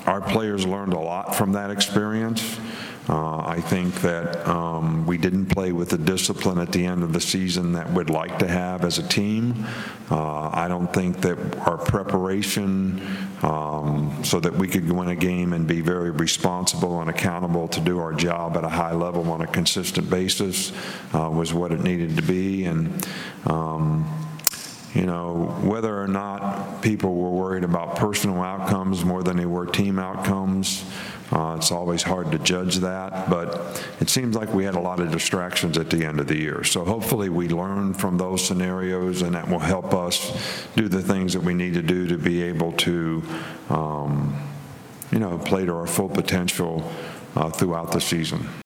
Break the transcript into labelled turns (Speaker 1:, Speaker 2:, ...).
Speaker 1: our players learned a lot from that experience. I think that we didn't play with the discipline at the end of the season that we'd like to have as a team. I don't think that our preparation so that we could win a game and be very responsible and accountable to do our job at a high level on a consistent basis was what it needed to be. And whether or not people were worried about personal outcomes more than they were team outcomes, it's always hard to judge that, but it seems like we had a lot of distractions at the end of the year. So hopefully we learn from those scenarios, and that will help us do the things that we need to do to be able to, play to our full potential throughout the season.